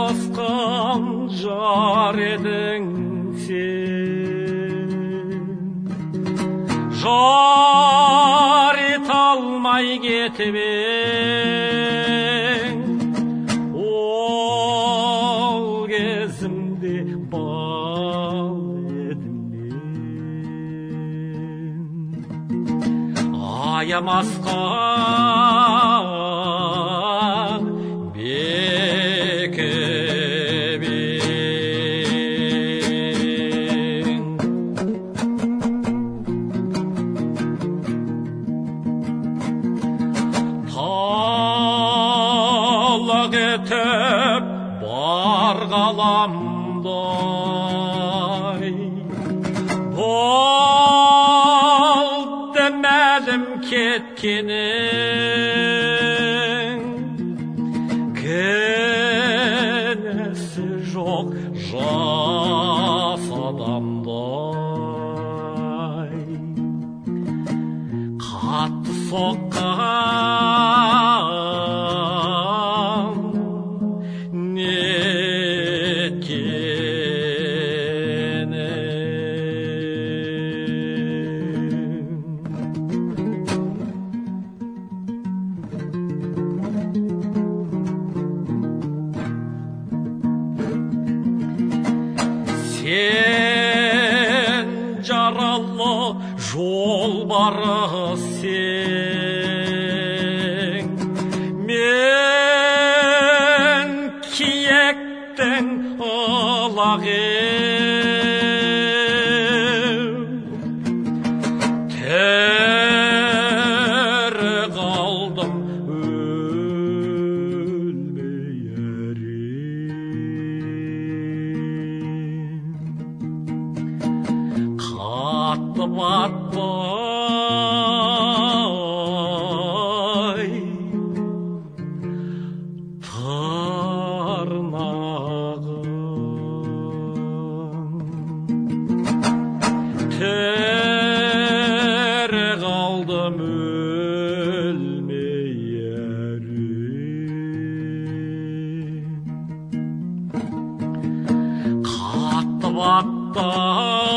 адасқан жар едің сен, жар ете алмай кетіп ең, ол кезімде бал едім мен. Аямасқа бекіп ең, талақ етіп бар ғаламдай, болды мәлім кеткенің, кінәсі жоқ жас адамдай. Қатты соққан сен жаралы жолбарыс сен, мен киіктің ылақ ем, тірі қалдым өлмей әрең. Қатты батпай тырнағым, тірі қалдым өлмей әрең. Қатты батпай